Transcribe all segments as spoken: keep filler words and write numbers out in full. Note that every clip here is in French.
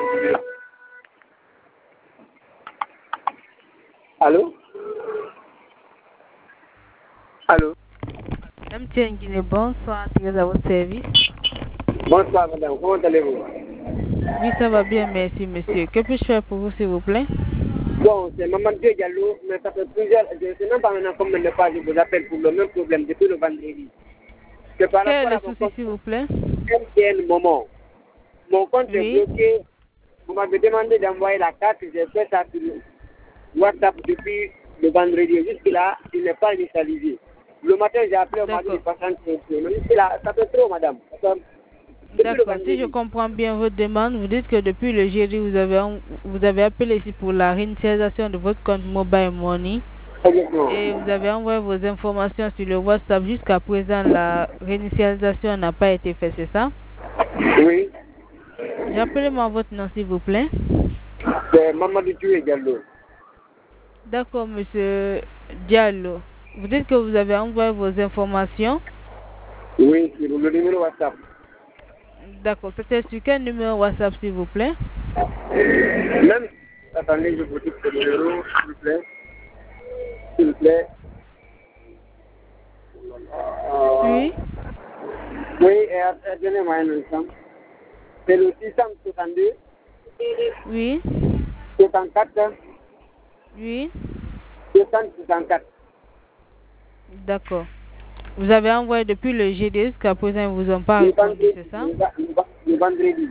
Allô? Allô? M T N Guinée, bonsoir, très à votre service. Bonsoir madame, comment allez-vous? Oui, ça va bien, merci monsieur. Que puis-je faire pour vous, s'il vous plaît? Bon, c'est Maman Dieu Diallo, mais ça fait plusieurs, je ne sais même pas maintenant combien de fois je vous appelle pour le même problème depuis le vendredi. Que par Quel rapport est à le mon souci, compte s'il vous plaît? M T N moment, mon compte est Oui. bloqué. Vous m'avez demandé d'envoyer la carte, j'ai fait ça sur WhatsApp depuis le vendredi. Jusque-là, il n'est pas initialisé. Le matin, j'ai appelé au mari de patiente. Là, ça fait trop, madame. D'accord. Si je comprends bien votre demande, vous dites que depuis le jeudi, vous avez, vous avez appelé ici pour la réinitialisation de votre compte Mobile Money. Et vous avez envoyé vos informations sur le WhatsApp. Jusqu'à présent, la réinitialisation n'a pas été faite, c'est ça? Oui. Rappelez-moi votre nom, s'il vous plaît. C'est Mamadou Diallo. D'accord, monsieur Diallo. Vous dites que vous avez envoyé vos informations? Oui, sur le numéro WhatsApp. D'accord. C'était sur quel numéro WhatsApp, s'il vous plaît? Même, attendez, je vous dis ce numéro, s'il vous plaît. S'il vous plaît. Euh, Oui. oui, donnez-moi un instant. C'est le six cent soixante-deux. Oui. soixante-quatre. Oui. deux cent soixante-quatre. D'accord. Vous avez envoyé depuis le G D jusqu'à présent, ils ne vous ont pas répondu, c'est ça? Le vendredi.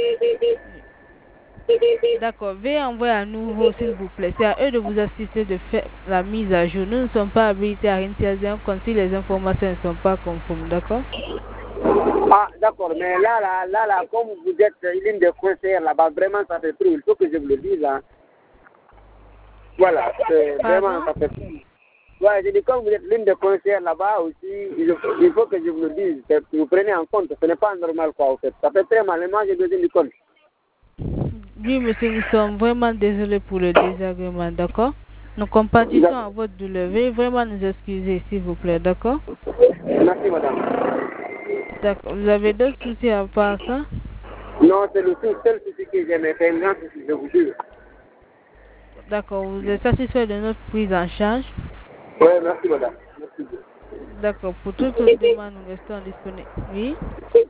D'accord. Veuillez envoyer à nouveau, s'il vous plaît. C'est à eux de vous assister de faire la mise à jour. Nous ne sommes pas habilités à réinitialiser un compte si les informations ne sont pas conformes, d'accord? Ah, d'accord. Mais là, là, là, là, comme vous êtes l'une des conseillères là-bas, vraiment, ça fait trop. Il faut que je vous le dise. Hein. Voilà, c'est vraiment, ça fait trop. Ouais, je dis, comme vous êtes l'une des conseillères là-bas aussi, il faut, il faut que je vous le dise, que vous prenez en compte, ce n'est pas normal quoi, en fait. Ça fait très mal, et moi j'ai besoin du compte. Oui, monsieur, nous sommes vraiment désolés pour le désagrément, d'accord? Nous compatissons à votre douleur. Veuillez vraiment nous excuser, s'il vous plaît, d'accord? Merci, madame. D'accord. Vous avez d'autres soucis à part ça? Non, c'est le seul souci que j'ai, mais c'est un grand souci, je vous jure. D'accord. Vous êtes satisfait de notre prise en charge? Oui, merci, madame. Merci. D'accord. Pour toute autre demande, nous restons disponibles. Oui?